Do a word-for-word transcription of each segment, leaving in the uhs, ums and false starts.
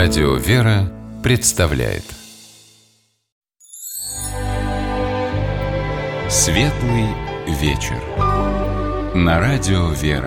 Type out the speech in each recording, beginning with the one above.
Радио «Вера» представляет Светлый вечер на Радио «Вера».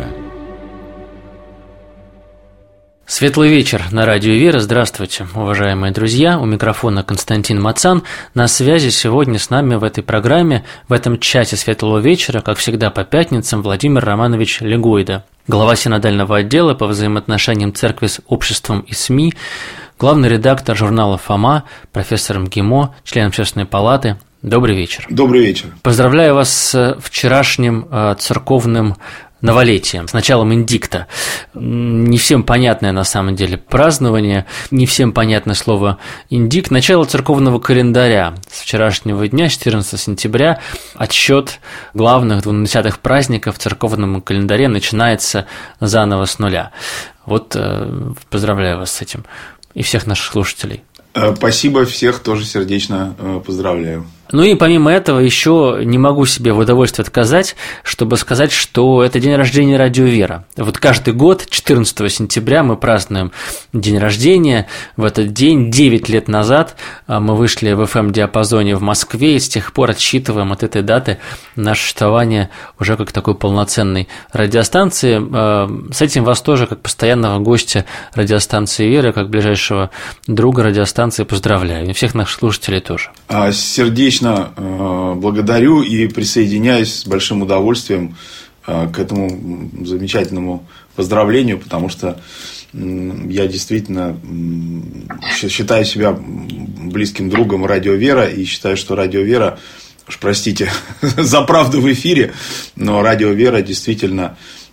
Светлый вечер на Радио «Вера». Здравствуйте, уважаемые друзья. У микрофона Константин Мацан. На связи сегодня с нами в этой программе, в этом часе Светлого вечера, как всегда по пятницам, Владимир Романович Легойда, глава синодального отдела по взаимоотношениям церкви с обществом и СМИ, главный редактор журнала «Фома», профессор МГИМО, член Общественной палаты. Добрый вечер. Добрый вечер. Поздравляю вас с вчерашним церковным новолетием, с началом индикта. Не всем понятное на самом деле празднование, не всем понятно слово индикт. Начало церковного календаря. С вчерашнего дня, четырнадцатого сентября, отсчет главных двунадесятых праздников в церковном календаре начинается заново с нуля. Вот поздравляю вас с этим и всех наших слушателей. Спасибо, всех тоже сердечно поздравляю. Ну и помимо этого еще не могу себе в удовольствии отказать, чтобы сказать, что это день рождения Радио «Вера». Вот каждый год, четырнадцатого сентября, мы празднуем день рождения. В этот день, девять лет назад, мы вышли в эф эм-диапазоне в Москве, и с тех пор отсчитываем от этой даты наше существование уже как такой полноценной радиостанции. С этим вас тоже, как постоянного гостя радиостанции «Вера», как ближайшего друга радиостанции, поздравляю. И всех наших слушателей тоже. Сердечно благодарю и присоединяюсь с большим удовольствием к этому замечательному поздравлению, потому что я действительно считаю себя близким другом Радио «Вера» и считаю, что Радио «Вера», уж простите за правду в эфире, но Радио «Вера» действительно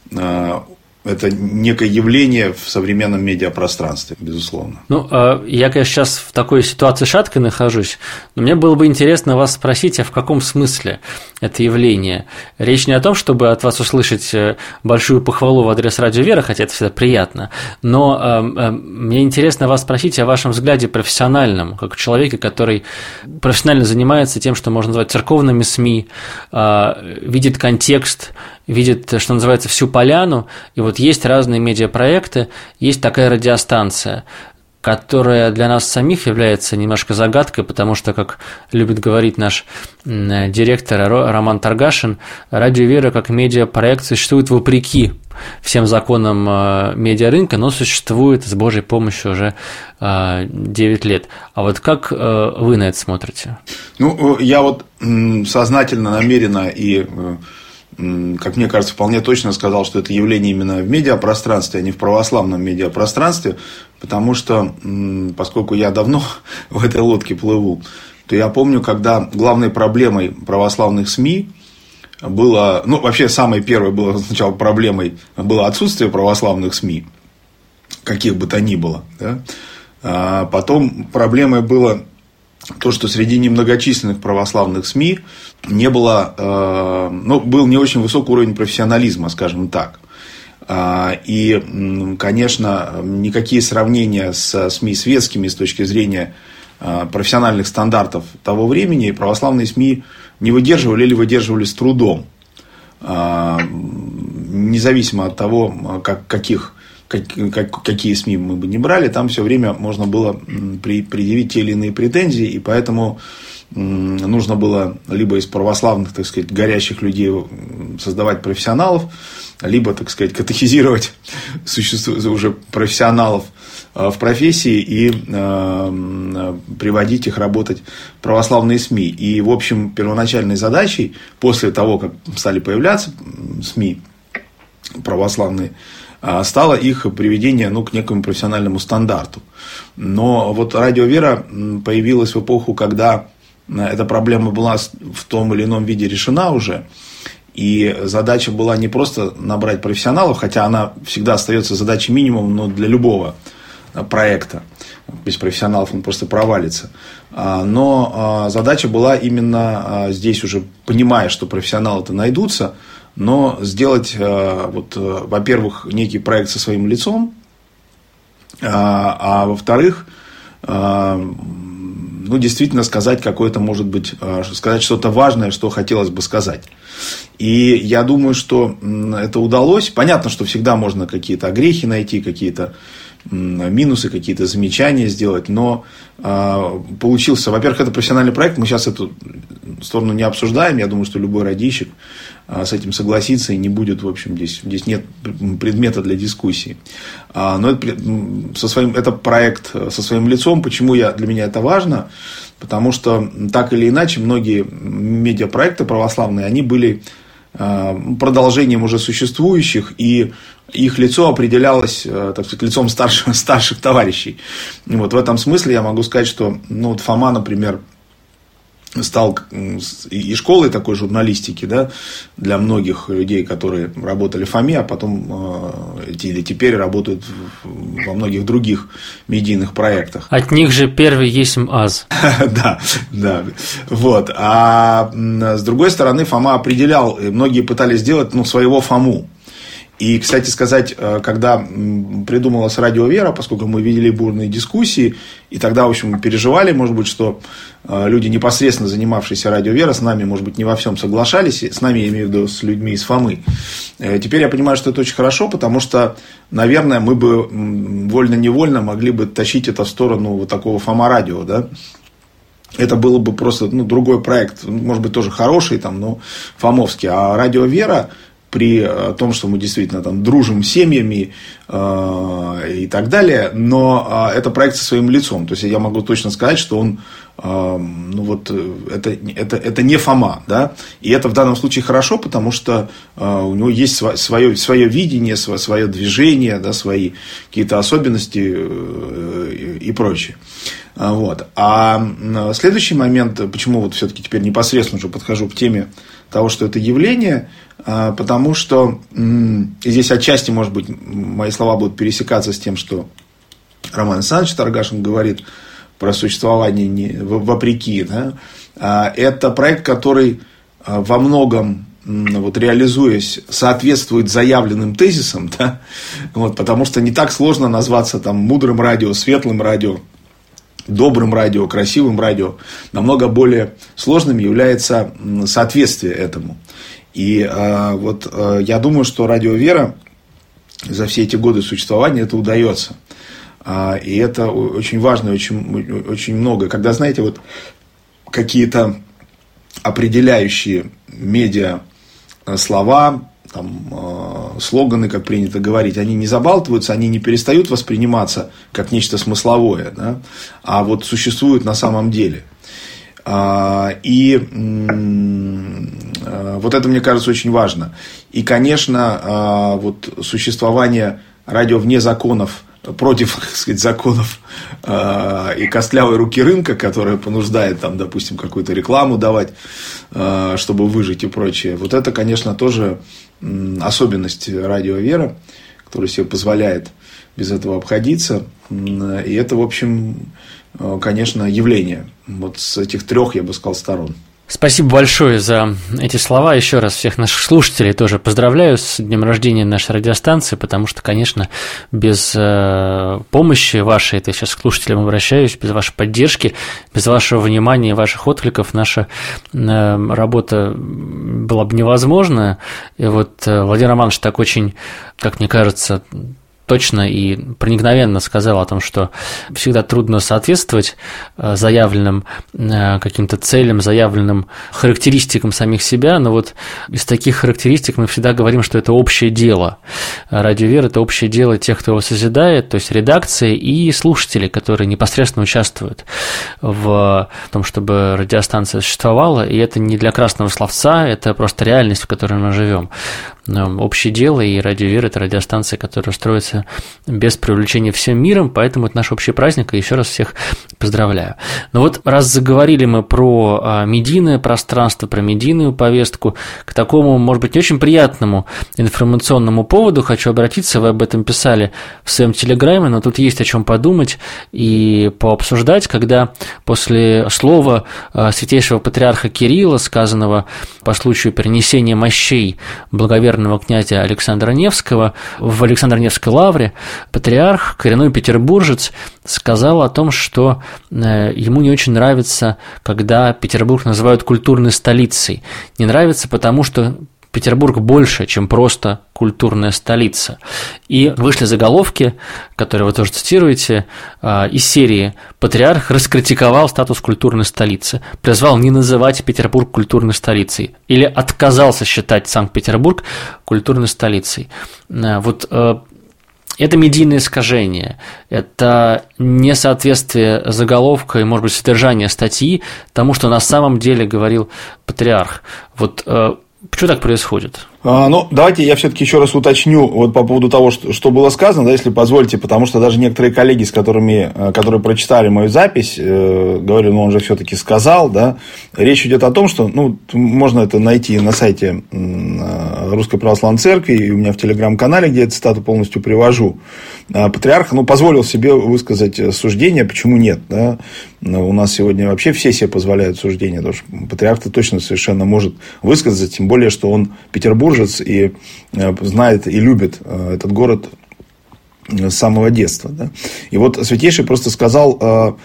это некое явление в современном медиапространстве, безусловно. Ну, я, конечно, сейчас в такой ситуации шаткой нахожусь, но мне было бы интересно вас спросить, а в каком смысле это явление? Речь не о том, чтобы от вас услышать большую похвалу в адрес Радио «Вера», хотя это всегда приятно, но мне интересно вас спросить о вашем взгляде профессиональном, как человека, который профессионально занимается тем, что можно назвать церковными СМИ, видит контекст, видит, что называется, всю поляну, и вот есть разные медиапроекты, есть такая радиостанция, которая для нас самих является немножко загадкой, потому что, как любит говорить наш директор Роман Таргашин, Радио «Вера» как медиапроект существует вопреки всем законам медиарынка, но существует с Божьей помощью уже девять лет. А вот как вы на это смотрите? Ну, я вот сознательно, намеренно и, как мне кажется, вполне точно сказал, что это явление именно в медиапространстве, а не в православном медиапространстве, потому что, поскольку я давно в этой лодке плыву, то я помню, когда главной проблемой православных СМИ было, ну, вообще самой первой было сначала проблемой было отсутствие православных СМИ, каких бы то ни было, да? А потом проблемой было то, что среди немногочисленных православных СМИ не было, э, ну, был не очень высокий уровень профессионализма, скажем так. Э, и, конечно, никакие сравнения с СМИ светскими с точки зрения э, профессиональных стандартов того времени православные СМИ не выдерживали или выдерживали с трудом. Э, независимо от того, как, каких Как, как, какие СМИ мы бы не брали, там все время можно было при, предъявить те или иные претензии, и поэтому нужно было либо из православных, так сказать, горящих людей создавать профессионалов, либо, так сказать, катехизировать уже профессионалов в профессии и э, приводить их работать в православные СМИ. И, в общем, первоначальной задачей, после того, как стали появляться СМИ православные, стало их приведение, ну, к некому профессиональному стандарту. Но вот Радио «Вера» появилась в эпоху, когда эта проблема была в том или ином виде решена уже, и задача была не просто набрать профессионалов, хотя она всегда остается задачей минимум, но для любого проекта. Без профессионалов он просто провалится. Но задача была именно здесь уже, понимая, что профессионалы-то найдутся, но сделать, вот, во-первых, некий проект со своим лицом, а, а во-вторых, ну, действительно сказать какое-то, может быть, сказать что-то важное, что хотелось бы сказать. И я думаю, что это удалось. Понятно, что всегда можно какие-то огрехи найти, какие-то минусы, какие-то замечания сделать, но э, получился, во-первых, это профессиональный проект, мы сейчас эту сторону не обсуждаем, я думаю, что любой радийщик э, с этим согласится и не будет, в общем, здесь, здесь нет предмета для дискуссии. А, но это, со своим, это проект со своим лицом, почему я, для меня это важно, потому что так или иначе многие медиапроекты православные, они были продолжением уже существующих, и их лицо определялось, так сказать, лицом старших, старших товарищей. И вот в этом смысле я могу сказать, что ну, вот Фома, например, стал и школой такой журналистики, да, для многих людей, которые работали в Фоме, а потом или теперь работают во многих других медийных проектах. От них же первый есть АЗ. Да, да. Вот. А с другой стороны, Фома определял, многие пытались сделать ну, своего Фому. И, кстати сказать, когда придумалась «Радио Вера», поскольку мы вели бурные дискуссии, и тогда, в общем, мы переживали, может быть, что люди, непосредственно занимавшиеся «Радио Вера», с нами, может быть, не во всем соглашались, с нами, я имею в виду, с людьми из Фомы. Теперь я понимаю, что это очень хорошо, потому что, наверное, мы бы вольно-невольно могли бы тащить это в сторону вот такого Фома-радио, да. Это было бы просто ну, другой проект, может быть, тоже хороший, там, но фомовский. А «Радио Вера», при том, что мы действительно там дружим с семьями э, и так далее, но э, это проект со своим лицом. То есть я могу точно сказать, что он э, ну вот это, это, это не Фома, да, и это в данном случае хорошо, потому что э, у него есть свое, свое видение, свое, свое движение, да, свои какие-то особенности э, и прочее. Вот. А следующий момент, почему вот все-таки теперь непосредственно уже подхожу к теме того, что это явление, потому что и здесь отчасти, может быть, мои слова будут пересекаться с тем, что Роман Александрович Торгашин говорит про существование не, вопреки. Да? Это проект, который во многом, вот, реализуясь, соответствует заявленным тезисам, да? Вот, потому что не так сложно назваться там, мудрым радио, светлым радио, добрым радио, красивым радио. Намного более сложным является соответствие этому. И э, вот э, я думаю, что «Радио Вера» за все эти годы существования это удается. А, и это очень важно, очень, очень много. Когда, знаете, вот какие-то определяющие медиа слова, там, э, слоганы, как принято говорить, они не забалтываются, они не перестают восприниматься как нечто смысловое, да, а вот существуют на самом деле. И вот это, мне кажется, очень важно. И, конечно, вот существование радио вне законов, против, так сказать, законов и костлявой руки рынка, которая понуждает, там, допустим, какую-то рекламу давать, чтобы выжить и прочее. Вот это, конечно, тоже особенность «Радио Вера», которая себе позволяет без этого обходиться. И это, в общем, конечно, явление. Вот с этих трех, я бы сказал, сторон. Спасибо большое за эти слова. Еще раз всех наших слушателей тоже поздравляю с днем рождения нашей радиостанции, потому что, конечно, без помощи вашей, это я сейчас к слушателям обращаюсь, без вашей поддержки, без вашего внимания, ваших откликов наша работа была бы невозможна. И вот Владимир Романович так очень, как мне кажется, точно и проникновенно сказал о том, что всегда трудно соответствовать заявленным каким-то целям, заявленным характеристикам самих себя, но вот из таких характеристик мы всегда говорим, что это общее дело. «Радио Вера» – это общее дело тех, кто его созидает, то есть редакции и слушатели, которые непосредственно участвуют в том, чтобы радиостанция существовала, и это не для красного словца, это просто реальность, в которой мы живем. Общее дело, и «Радио Вера» – это радиостанция, которая строится без привлечения всем миром, поэтому это наш общий праздник, и еще раз всех поздравляю. Но вот раз заговорили мы про медийное пространство, про медийную повестку, к такому, может быть, не очень приятному информационному поводу хочу обратиться, вы об этом писали в своем телеграме, но тут есть о чем подумать и пообсуждать, когда после слова святейшего патриарха Кирилла, сказанного по случаю перенесения мощей благоверного благоверного князя Александра Невского в Александро-Невской лавре патриарх, коренной петербуржец, сказал о том, что ему не очень нравится, когда Петербург называют культурной столицей. Не нравится, потому что Петербург больше, чем просто культурная столица. И вышли заголовки, которые вы тоже цитируете, из серии «Патриарх раскритиковал статус культурной столицы, призвал не называть Петербург культурной столицей» или «отказался считать Санкт-Петербург культурной столицей». Вот это медийное искажение, это несоответствие заголовка и, может быть, содержания статьи тому, что на самом деле говорил патриарх. Вот почему так происходит? А, ну, давайте я все-таки еще раз уточню вот по поводу того, что, что было сказано, да, если позволите, потому что даже некоторые коллеги, с которыми, которые прочитали мою запись, э, говорили, ну, он же все-таки сказал, да, речь идет о том, что, ну, можно это найти на сайте Русской Православной Церкви, и у меня в Телеграм-канале, где я цитату полностью привожу. Патриарх, ну, позволил себе высказать суждение, почему нет, да, у нас сегодня вообще все себе позволяют суждения, потому что патриарх-то точно совершенно может высказать, тем более, что он петербуржец и знает и любит этот город с самого детства. Да? И вот Святейший просто сказал,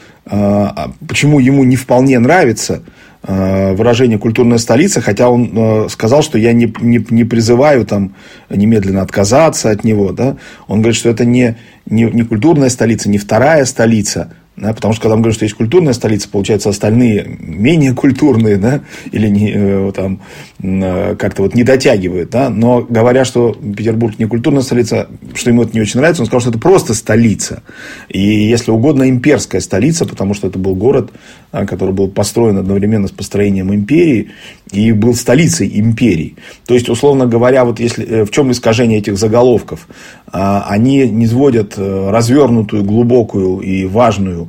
почему ему не вполне нравится выражение «культурная столица», хотя он сказал, что я не, не, не призываю там немедленно отказаться от него. Да? Он говорит, что это не, не, не культурная столица, не вторая столица. Да, потому что, когда мы говорим, что есть культурная столица, получается, остальные менее культурные, да, или не, там, как-то вот не дотягивают. Да, но говоря, что Петербург не культурная столица, что ему это не очень нравится, он сказал, что это просто столица. И, если угодно, имперская столица, потому что это был город, который был построен одновременно с построением империи и был столицей империи. То есть, условно говоря, вот если, в чем искажение этих заголовков? Они низводят развернутую, глубокую и важную,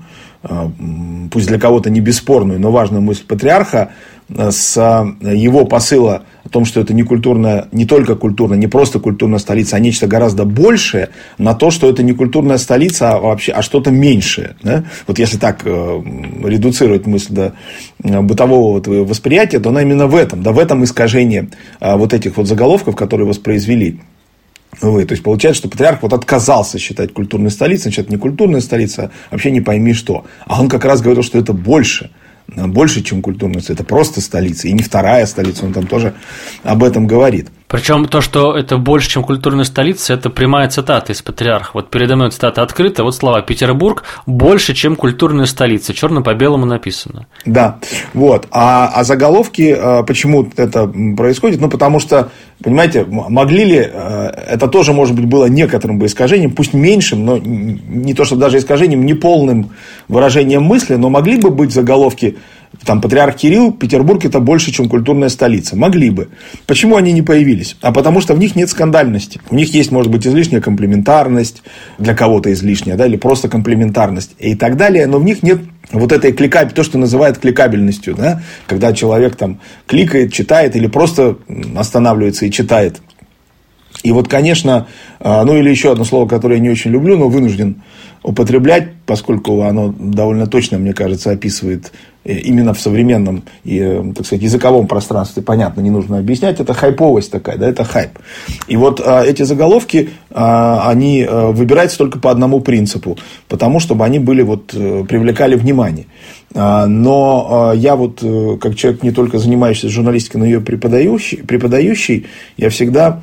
пусть для кого-то не бесспорную, но важную мысль патриарха с его посыла о том, что это не культурная, не только культурная, не просто культурная столица, а нечто гораздо большее, на то, что это не культурная столица, а вообще, а что-то меньшее. Да? Вот если так э, редуцировать мысль до бытового вот восприятия, то она именно в этом, да, в этом искажении э, вот этих вот заголовков, которые воспроизвели. Вы. То есть, получается, что патриарх вот отказался считать культурной столицей, значит, это не культурная столица, а вообще не пойми что. А он как раз говорил, что это больше. Больше, чем культурная столица. Это просто столица. И не вторая столица. Он там тоже об этом говорит. Причем то, что это больше, чем культурная столица, это прямая цитата из патриарха. Вот передо мной цитата открыта. Вот слова: «Петербург больше, чем культурная столица». Черно по белому написано. Да. Вот. А, а заголовки, почему это происходит? Ну, потому что, понимаете, могли ли, это тоже, может быть, было некоторым бы искажением, пусть меньшим, но не то, что даже искажением, не полным выражением мысли, но могли бы быть заголовки, там, патриарх Кирилл, Петербург это больше, чем культурная столица. Могли бы. Почему они не появились? А потому что в них нет скандальности. У них есть, может быть, излишняя комплементарность, для кого-то излишняя, да, или просто комплементарность и так далее, но в них нет вот этой кликабельности, то, что называют кликабельностью, да, когда человек там кликает, читает или просто останавливается и читает. И вот, конечно, ну или еще одно слово, которое я не очень люблю, но вынужден употреблять, поскольку оно довольно точно, мне кажется, описывает именно в современном, так сказать, языковом пространстве, понятно, не нужно объяснять, это хайповость такая, да, это хайп. И вот эти заголовки, они выбираются только по одному принципу, потому чтобы они были вот, привлекали внимание. Но я вот, как человек, не только занимающийся журналистикой, но и ее преподающий, преподающий, я всегда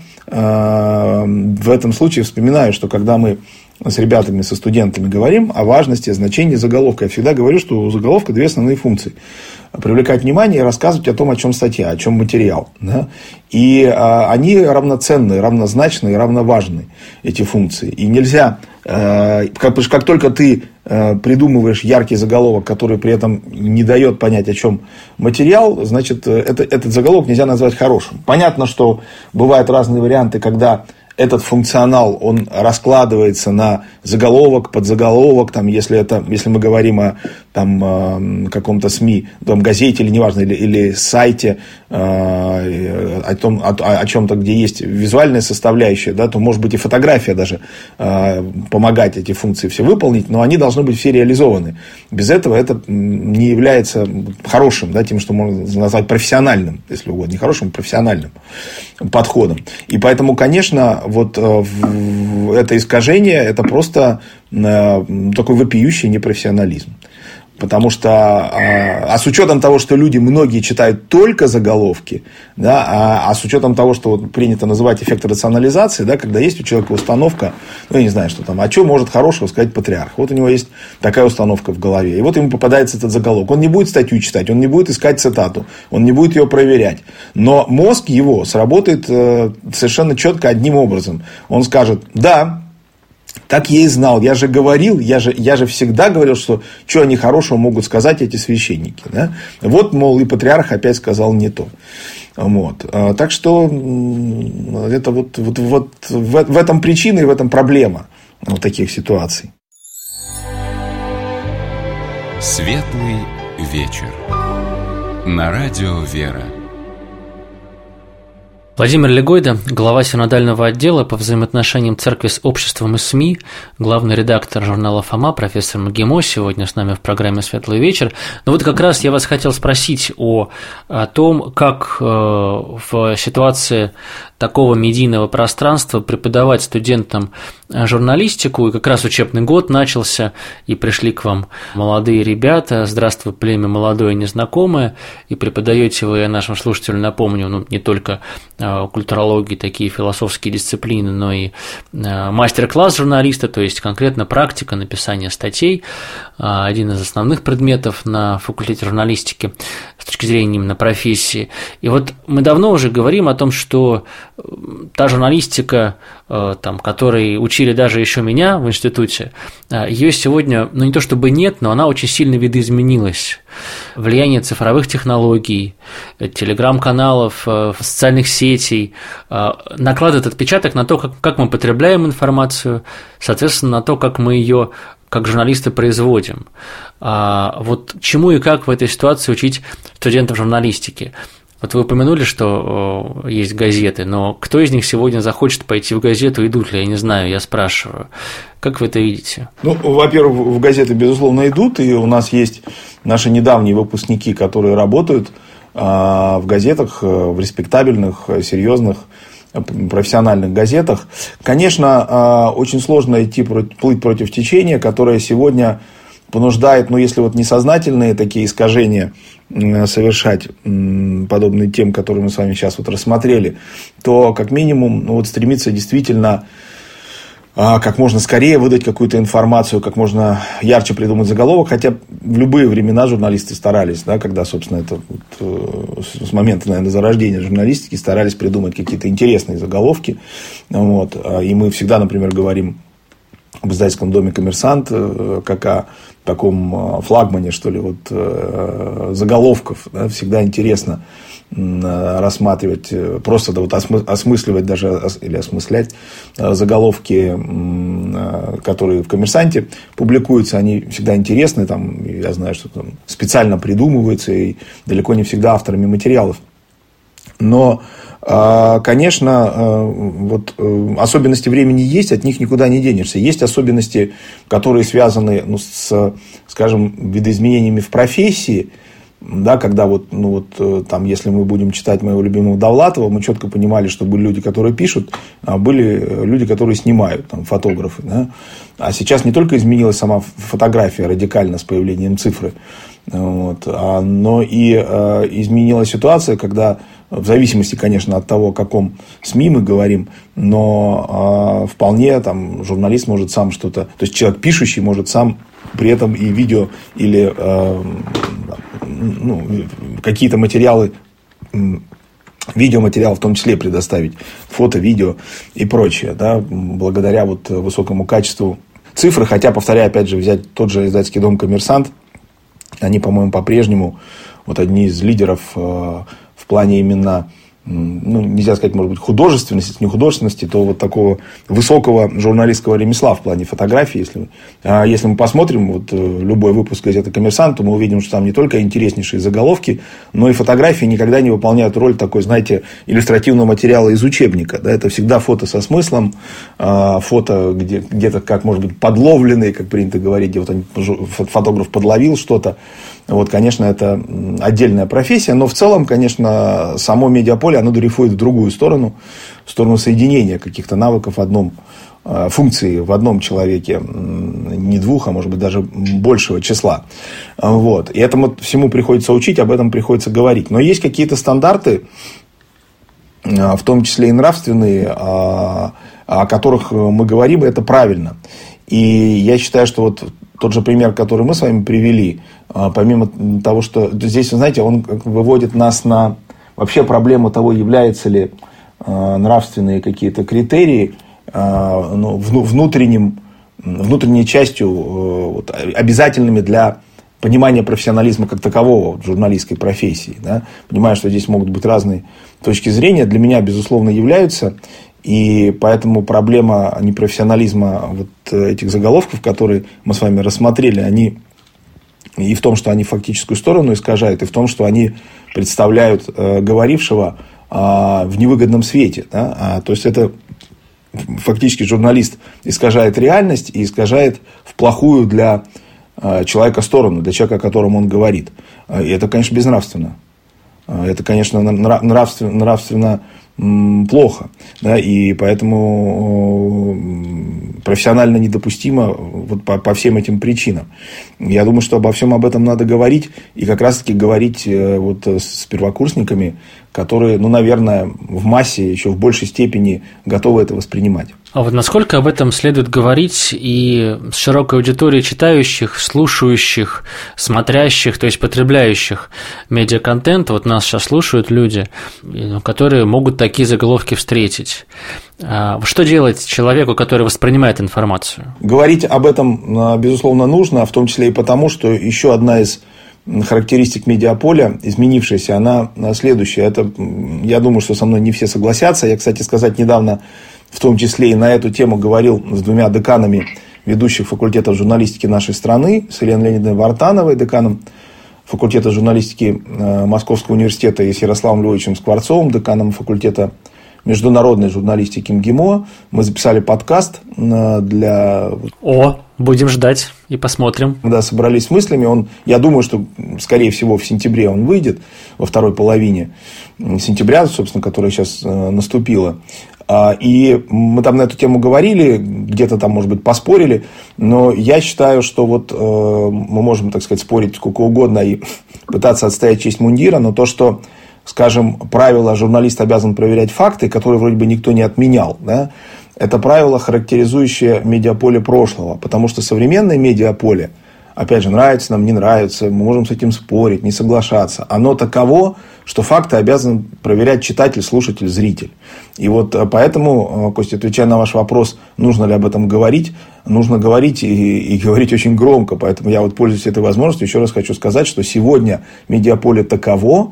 в этом случае вспоминаю, что когда мы с ребятами, со студентами говорим о важности, о значении заголовка, я всегда говорю, что у заголовка две основные функции: привлекать внимание и рассказывать о том, о чем статья, о чем материал. Да? И а, они равноценны, равнозначны и равноважны, эти функции. И нельзя, э, как, как только ты э, придумываешь яркий заголовок, который при этом не дает понять, о чем материал, значит, это, этот заголовок нельзя назвать хорошим. Понятно, что бывают разные варианты, когда этот функционал, он раскладывается на заголовок, подзаголовок, там, если, это, если мы говорим о там, каком-то СМИ, там, газете или неважно, или, или сайте, о, том, о, о чем-то, где есть визуальная составляющая, да, то может быть и фотография даже помогать эти функции все выполнить, но они должны быть все реализованы. Без этого это не является хорошим, да, тем, что можно назвать профессиональным, если угодно, не хорошим, а профессиональным подходом. И поэтому, конечно, вот это искажение, это просто такой вопиющий непрофессионализм. Потому что, а, а с учетом того, что люди многие читают только заголовки, да, а, а с учетом того, что вот принято называть эффект рационализации, да, когда есть у человека установка, ну, я не знаю, что там, а что может хорошего сказать патриарх? Вот у него есть такая установка в голове. И вот ему попадается этот заголовок. Он не будет статью читать, он не будет искать цитату, он не будет ее проверять. Но мозг его сработает э, совершенно четко одним образом. Он скажет: да, так я и знал, я же говорил, я же, я же всегда говорил, что что они хорошего могут сказать эти священники. Да? Вот, мол, и патриарх опять сказал не то. Вот. Так что это вот, вот, вот в, в этом причина и в этом проблема вот таких ситуаций. Светлый вечер. На радио «Вера». Владимир Легойда, глава синодального отдела по взаимоотношениям церкви с обществом и СМИ, главный редактор журнала «Фома», профессор МГИМО, сегодня с нами в программе «Светлый вечер». Но вот как раз я вас хотел спросить о, о том, как э, в ситуации такого медийного пространства преподавать студентам журналистику, и как раз учебный год начался, и пришли к вам молодые ребята. Здравствуй, племя молодое незнакомое, и преподаете вы, я нашим слушателям напомню, ну, не только культурологии, такие философские дисциплины, но и мастер-класс журналиста, то есть конкретно практика написания статей, один из основных предметов на факультете журналистики с точки зрения именно профессии. И вот мы давно уже говорим о том, что та журналистика, там, которой учили даже еще меня в институте, ее сегодня, ну не то чтобы нет, но она очень сильно видоизменилась. Влияние цифровых технологий, телеграм-каналов, социальных сетей накладывает отпечаток на то, как, как мы потребляем информацию, соответственно, на то, как мы ее как журналисты производим. А вот чему и как в этой ситуации учить студентов журналистики? Вот вы упомянули, что есть газеты, но кто из них сегодня захочет пойти в газету, идут ли, я не знаю, я спрашиваю. Как вы это видите? Ну, во-первых, в газеты, безусловно, идут, и у нас есть наши недавние выпускники, которые работают в газетах, в респектабельных, серьезных, профессиональных газетах. Конечно, очень сложно идти, плыть против течения, которое сегодня понуждает, ну, если вот несознательные такие искажения совершать, подобные тем, которые мы с вами сейчас вот рассмотрели, то как минимум ну, вот стремиться действительно как можно скорее выдать какую-то информацию, как можно ярче придумать заголовок, хотя в любые времена журналисты старались, да, когда, собственно, это вот, с момента, наверное, зарождения журналистики старались придумать какие-то интересные заголовки, вот, и мы всегда, например, говорим об издательском доме «Коммерсант» как о таком флагмане, что ли, вот, заголовков, да, всегда интересно рассматривать, просто да, вот осмысливать даже или осмыслять заголовки, которые в «Коммерсанте» публикуются, они всегда интересны, там, я знаю, что там специально придумываются и далеко не всегда авторами материалов. Но, конечно, вот особенности времени есть, от них никуда не денешься. Есть особенности, которые связаны, ну, с, скажем, видоизменениями в профессии, да, когда вот, ну, вот, там, если мы будем читать моего любимого Довлатова, мы четко понимали, что были люди, которые пишут, а были люди, которые снимают, там, фотографы. Да? А сейчас не только изменилась сама фотография радикально с появлением цифры, вот, а, но и а, изменилась ситуация, когда в зависимости, конечно, от того, о каком СМИ мы говорим, но э, вполне там, журналист может сам что-то, то есть человек пишущий может сам при этом и видео или э, ну, какие-то материалы, видеоматериал в том числе предоставить, фото, видео и прочее, да, благодаря вот высокому качеству цифры, хотя, повторяю, опять же, взять тот же издательский дом «Коммерсант», они, по-моему, по-прежнему вот одни из лидеров э, в плане именно ну, нельзя сказать, может быть, художественности, не художественности, то вот такого высокого журналистского ремесла в плане фотографии. Если, если мы посмотрим вот любой выпуск газеты «Коммерсант», то мы увидим, что там не только интереснейшие заголовки, но и фотографии никогда не выполняют роль такой, знаете, иллюстративного материала из учебника. Да? Это всегда фото со смыслом, фото где, где-то, как может быть, подловленные, как принято говорить, где вот он, фотограф подловил что-то. Вот, конечно, это отдельная профессия, но в целом, конечно, само медиаполе, оно дрейфует в другую сторону, в сторону соединения каких-то навыков в одном, функции в одном человеке, не двух, а может быть даже большего числа. Вот. И этому всему приходится учить, об этом приходится говорить. Но есть какие-то стандарты, в том числе и нравственные, о которых мы говорим, и это правильно. И я считаю, что вот тот же пример, который мы с вами привели, помимо того, что здесь, вы знаете, он выводит нас на вообще проблему того, являются ли нравственные какие-то критерии ну, внутренним, внутренней частью вот, обязательными для понимания профессионализма как такового в журналистской профессии. Да? Понимаю, что здесь могут быть разные точки зрения. Для меня, безусловно, являются. И поэтому проблема непрофессионализма вот этих заголовков, которые мы с вами рассмотрели, они и в том, что они фактическую сторону искажают, и в том, что они представляют э, говорившего э, в невыгодном свете. Да? А, то есть, это фактически журналист искажает реальность и искажает в плохую для э, человека сторону, для человека, о котором он говорит. И это, конечно, безнравственно. Это, конечно, нравственно, нравственно плохо, да, и поэтому профессионально недопустимо вот по, по всем этим причинам. Я думаю, что обо всем об этом надо говорить, и как раз-таки говорить вот с первокурсниками, которые, ну, наверное, в массе еще в большей степени готовы это воспринимать. А вот насколько об этом следует говорить и с широкой аудиторией читающих, слушающих, смотрящих, то есть потребляющих медиаконтент, вот нас сейчас слушают люди, которые могут такие заголовки встретить. Что делать человеку, который воспринимает информацию? Говорить об этом, безусловно, нужно, в том числе и потому, что еще одна из характеристик медиаполя, изменившаяся, она следующая. Это, я думаю, что со мной не все согласятся. Я, кстати сказать, недавно в том числе и на эту тему говорил с двумя деканами ведущих факультетов журналистики нашей страны, с Еленой Леонидовной Вартановой, деканом факультета журналистики Московского университета, и с Ярославом Львовичем Скворцовым, деканом факультета международной журналистики МГИМО. Мы записали подкаст для... О, будем ждать и посмотрим. Да, собрались с мыслями. Он, я думаю, что, скорее всего, в сентябре он выйдет, во второй половине сентября, собственно, которая сейчас наступила. И мы там на эту тему говорили, где-то там, может быть, поспорили, но я считаю, что вот мы можем, так сказать, спорить сколько угодно и пытаться отстоять честь мундира, но то, что, скажем, правило «журналист обязан проверять факты», которые вроде бы никто не отменял, да, это правило, характеризующее медиаполе прошлого, потому что современное медиаполе, опять же, нравится нам, не нравится, мы можем с этим спорить, не соглашаться, оно таково, что факты обязан проверять читатель, слушатель, зритель. И вот поэтому, Костя, отвечая на ваш вопрос, нужно ли об этом говорить, нужно говорить и, и говорить очень громко. Поэтому я вот, пользуюсь этой возможностью, еще раз хочу сказать, что сегодня медиаполе таково,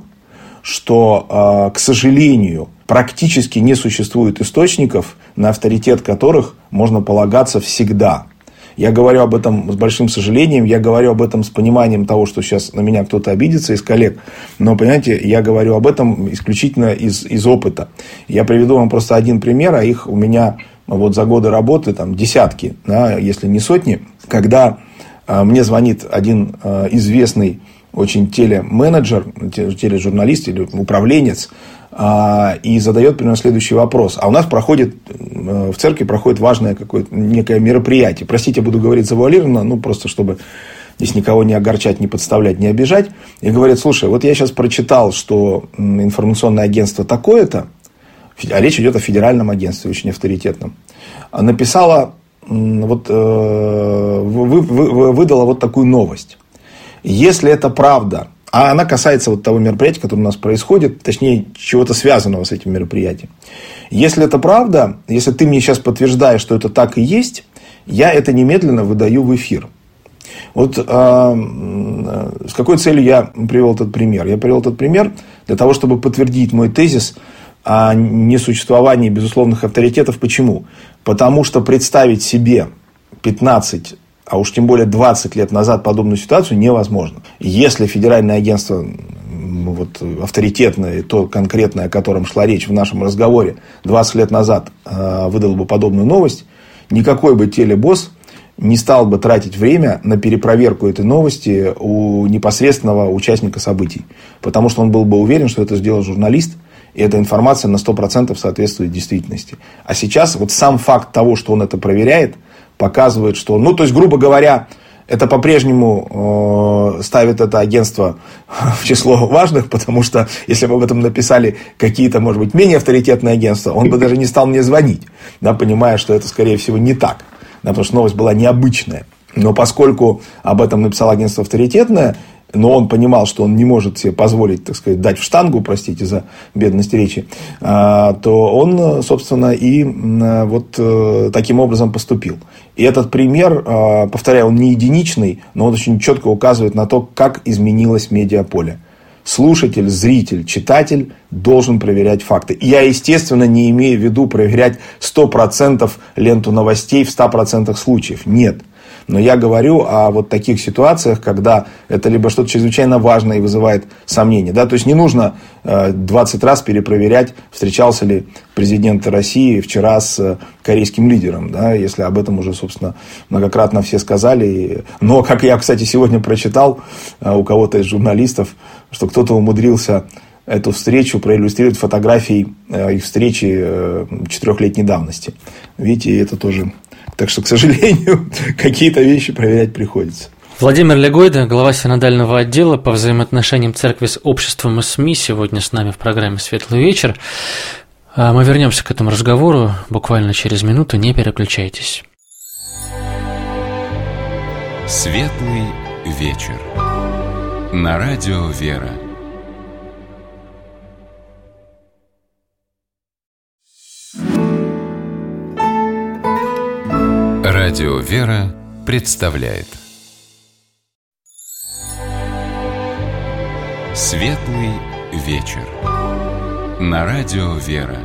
что, к сожалению, практически не существует источников, на авторитет которых можно полагаться всегда. Я говорю об этом с большим сожалением, я говорю об этом с пониманием того, что сейчас на меня кто-то обидится из коллег, но, понимаете, я говорю об этом исключительно из, из опыта. Я приведу вам просто один пример, а их у меня вот за годы работы там десятки, да, если не сотни, когда а, мне звонит один а, известный очень телеменеджер, тележурналист или управленец, и задает примерно следующий вопрос. А у нас проходит, в церкви проходит важное какое-то некое мероприятие. Простите, я буду говорить завуалированно, ну, просто чтобы здесь никого не огорчать, не подставлять, не обижать. И говорит: слушай, вот я сейчас прочитал, что информационное агентство такое-то, а речь идет о федеральном агентстве, очень авторитетном, написала, вот, выдала вот такую новость. Если это правда, а она касается вот того мероприятия, которое у нас происходит, точнее, чего-то связанного с этим мероприятием. Если это правда, если ты мне сейчас подтверждаешь, что это так и есть, я это немедленно выдаю в эфир. Вот а, с какой целью я привел этот пример? Я привел этот пример для того, чтобы подтвердить мой тезис, о несуществовании безусловных авторитетов. Почему? Потому что представить себе пятнадцать, а уж тем более двадцать лет назад подобную ситуацию невозможно. Если федеральное агентство, вот, авторитетное, то конкретное, о котором шла речь в нашем разговоре, двадцать лет назад э, выдало бы подобную новость, никакой бы телебосс не стал бы тратить время на перепроверку этой новости у непосредственного участника событий. Потому что он был бы уверен, что это сделал журналист, и эта информация на сто процентов соответствует действительности. А сейчас вот сам факт того, что он это проверяет, показывает, что... Ну, то есть, грубо говоря, это по-прежнему э, ставит это агентство в число важных, потому что если бы об этом написали какие-то, может быть, менее авторитетные агентства, он бы даже не стал мне звонить, да, понимая, что это, скорее всего, не так. Да, потому что новость была необычная. Но поскольку об этом написало агентство авторитетное, но он понимал, что он не может себе позволить, так сказать, дать в штангу, простите за бедность речи, то он, собственно, и вот таким образом поступил. И этот пример, повторяю, он не единичный, но он очень четко указывает на то, как изменилось медиаполе. Слушатель, зритель, читатель должен проверять факты. И я, естественно, не имею в виду проверять сто процентов ленту новостей в ста процентах случаев. Нет. Но я говорю о вот таких ситуациях, когда это либо что-то чрезвычайно важное и вызывает сомнения. Да? То есть, не нужно двадцать раз перепроверять, встречался ли президент России вчера с корейским лидером. Да? Если об этом уже, собственно, многократно все сказали. Но, как я, кстати, сегодня прочитал у кого-то из журналистов, что кто-то умудрился эту встречу проиллюстрировать фотографией их встречи четырехлетней давности. Видите, это тоже... Так что, к сожалению, какие-то вещи проверять приходится. Владимир Легойда, глава синодального отдела по взаимоотношениям церкви с обществом и СМИ, сегодня с нами в программе «Светлый вечер». Мы вернемся к этому разговору буквально через минуту, не переключайтесь. «Светлый вечер» на радио «Вера». Радио «Вера» представляет «Светлый вечер» на радио «Вера».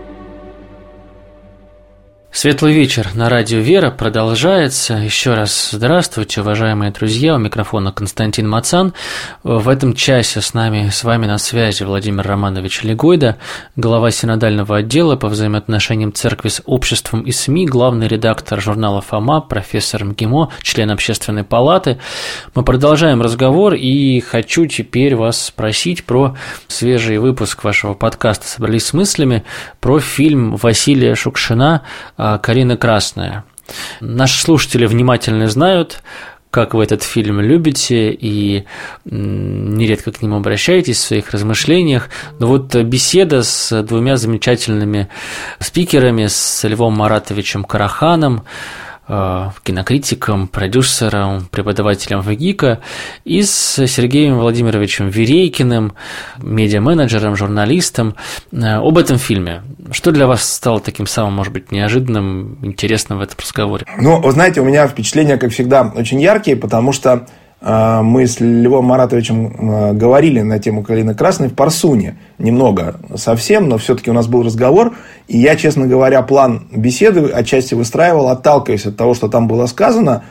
Светлый вечер на радио «Вера» продолжается. Еще раз здравствуйте, уважаемые друзья. У микрофона Константин Мацан. В этом часе с нами, с вами на связи Владимир Романович Легойда, глава синодального отдела по взаимоотношениям церкви с обществом и СМИ, главный редактор журнала «Фома», профессор МГИМО, член Общественной палаты. Мы продолжаем разговор, и хочу теперь вас спросить про свежий выпуск вашего подкаста «Собрались с мыслями», про фильм Василия Шукшина «Калина красная». Наши слушатели внимательно знают, как вы этот фильм любите и нередко к нему обращаетесь в своих размышлениях. Но вот беседа с двумя замечательными спикерами, с Львом Маратовичем Караханом, кинокритиком, продюсером, преподавателем ВГИКа, и с Сергеем Владимировичем Верейкиным, медиа-менеджером, журналистом, об этом фильме. Что для вас стало таким самым, может быть, неожиданным, интересным в этом разговоре? Ну, вы знаете, у меня впечатления, как всегда, очень яркие, потому что э, мы с Львом Маратовичем э, говорили на тему «Калины красной» в Парсуне. Немного совсем, но все-таки у нас был разговор. И я, честно говоря, план беседы отчасти выстраивал, отталкиваясь от того, что там было сказано.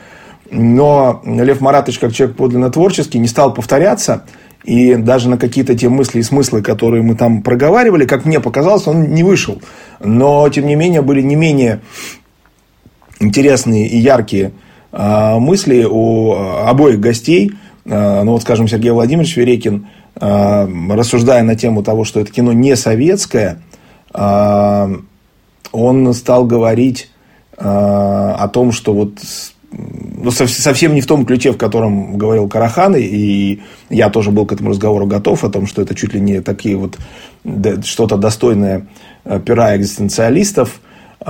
Но Лев Маратович, как человек подлинно творческий, не стал повторяться. И даже на какие-то те мысли и смыслы, которые мы там проговаривали, как мне показалось, он не вышел. Но, тем не менее, были не менее интересные и яркие э, мысли у обоих гостей. Э, ну, вот, скажем, Сергей Владимирович Верейкин, э, рассуждая на тему того, что это кино не советское, э, он стал говорить э, о том, что вот... Ну, совсем не в том ключе, в котором говорил Карахан, и я тоже был к этому разговору готов, о том, что это чуть ли не такие вот что-то достойное пера экзистенциалистов,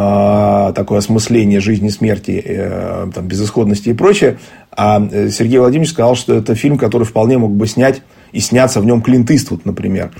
такое осмысление жизни, смерти, там, безысходности и прочее. А Сергей Владимирович сказал, что это фильм, который вполне мог бы снять и сняться в нем Клинт Иствуд, например,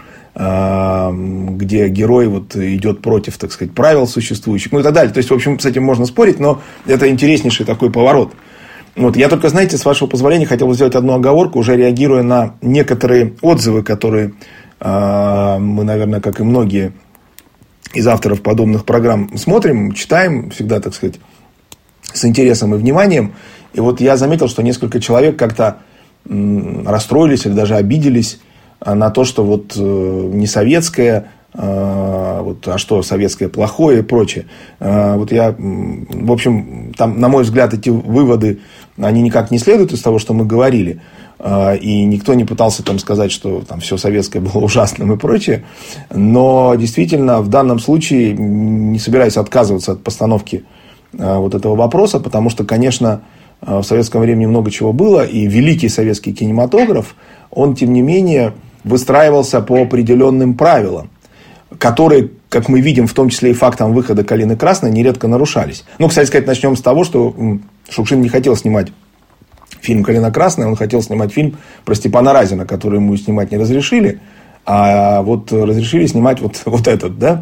где герой вот идет против, так сказать, правил существующих, ну и так далее. То есть, в общем, с этим можно спорить, но это интереснейший такой поворот. Вот. Я только, знаете, с вашего позволения хотел бы сделать одну оговорку, уже реагируя на некоторые отзывы, которые э, мы, наверное, как и многие из авторов подобных программ смотрим, читаем всегда, так сказать, с интересом и вниманием. И вот я заметил, что несколько человек как-то расстроились или даже обиделись на то, что вот не советское, вот, а что советское плохое и прочее. Вот я, в общем, там, на мой взгляд, эти выводы, они никак не следуют из того, что мы говорили. И никто не пытался там сказать, что там все советское было ужасным и прочее. Но действительно, в данном случае не собираюсь отказываться от постановки вот этого вопроса, потому что, конечно, в советском времени много чего было, и великий советский кинематограф, он, тем не менее, выстраивался по определенным правилам, которые, как мы видим, в том числе и фактом выхода «Калины красной», нередко нарушались. Ну, кстати сказать, начнем с того, что Шукшин не хотел снимать фильм «Калина красная», он хотел снимать фильм про Степана Разина, который ему снимать не разрешили, а вот разрешили снимать вот, вот этот, да.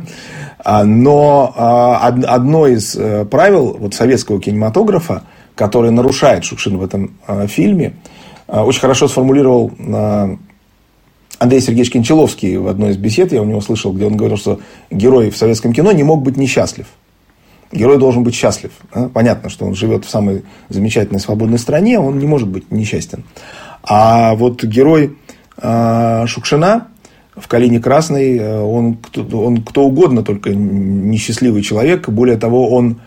Но одно из правил вот советского кинематографа, которое нарушает Шукшин в этом фильме, очень хорошо сформулировал Андрей Сергеевич Кончаловский в одной из бесед, я у него слышал, где он говорил, что герой в советском кино не мог быть несчастлив. Герой должен быть счастлив. Понятно, что он живет в самой замечательной свободной стране, он не может быть несчастен. А вот герой Шукшина в «Калине красной», он, он кто угодно, только несчастливый человек. Более того, он,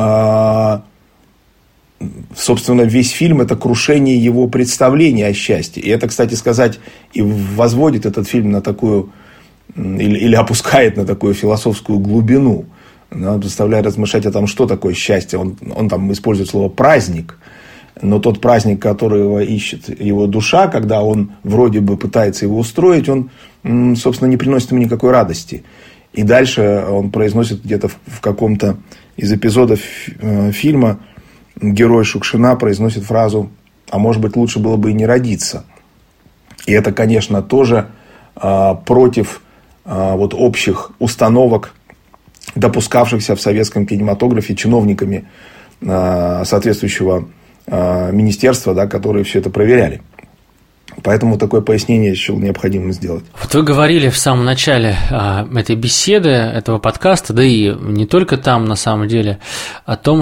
собственно, весь фильм – это крушение его представления о счастье. И это, кстати сказать, и возводит этот фильм на такую, или, или опускает на такую философскую глубину. Он заставляет размышлять о том, что такое счастье. Он, он там использует слово «праздник». Но тот праздник, которого ищет его душа, когда он вроде бы пытается его устроить, он, собственно, не приносит ему никакой радости. И дальше он произносит где-то в каком-то из эпизодов фильма, герой Шукшина произносит фразу: «А может быть, лучше было бы и не родиться». И это, конечно, тоже против вот общих установок, допускавшихся в советском кинематографе чиновниками соответствующего министерства, да, которые все это проверяли. Поэтому такое пояснение еще необходимо сделать. Вот вы говорили в самом начале а, этой беседы, этого подкаста, да и не только там, на самом деле, о том,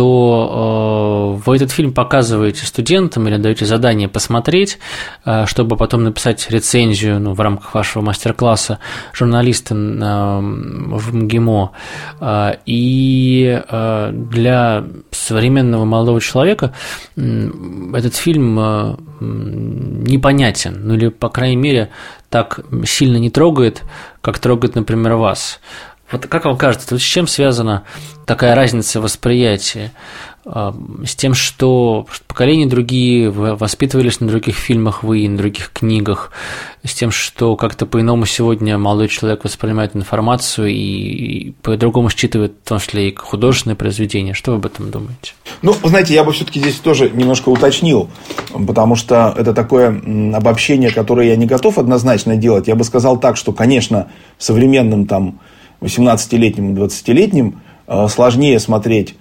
что э, вы этот фильм показываете студентам или даете задание посмотреть, э, чтобы потом написать рецензию, ну, в рамках вашего мастер-класса журналиста э, в МГИМО. Э, и э, для современного молодого человека э, этот фильм э, непонятен, ну или, по крайней мере, так сильно не трогает, как трогает, например, вас. Вот как вам кажется, с чем связана такая разница восприятия? С тем, что поколения другие, вы воспитывались на других фильмах, вы и на других книгах, с тем, что как-то по-иному сегодня молодой человек воспринимает информацию и по-другому считывает, в том числе и художественные произведения. Что вы об этом думаете? Ну, знаете, я бы все-таки здесь тоже немножко уточнил, потому что это такое обобщение, которое я не готов однозначно делать. Я бы сказал так, что, конечно, современным там восемнадцатилетним и двадцатилетним сложнее смотреть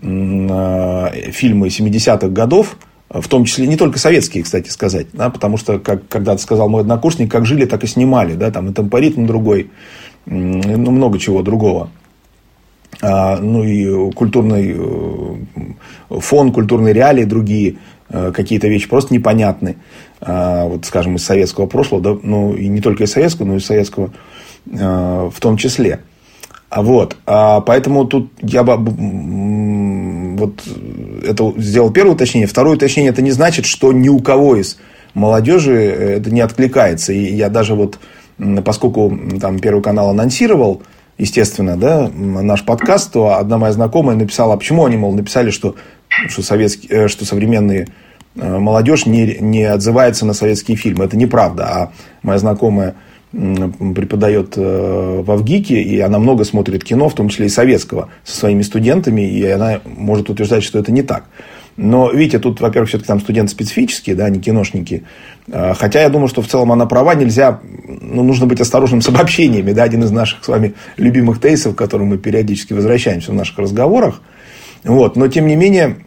фильмы семидесятых годов, в том числе не только советские, кстати сказать, да, потому что, как когда-то сказал мой однокурсник, как жили, так и снимали, да, там и темпоритм другой, ну, много чего другого. А, ну и культурный фон, культурные реалии другие, какие-то вещи просто непонятны, а, вот, скажем, из советского прошлого, да, ну и не только из советского, но и из советского а, в том числе. Вот, а поэтому тут я бы вот это сделал первое уточнение. Второе уточнение — это не значит, что ни у кого из молодежи это не откликается. И я даже вот, поскольку там Первый канал анонсировал, естественно, да, наш подкаст, то одна моя знакомая написала, почему они, мол, написали, что, что, советские, что современные молодежь не, не отзывается на советские фильмы. Это неправда. А моя знакомая преподает в ВГИКе, и она много смотрит кино, в том числе и советского, со своими студентами, и она может утверждать, что это не так. Но, видите, тут, во-первых, все-таки там студенты специфические, да, не киношники. Хотя я думаю, что в целом она права, нельзя, ну, нужно быть осторожным с обобщениями, да, один из наших с вами любимых тезисов, к которым мы периодически возвращаемся в наших разговорах. Вот. Но, тем не менее,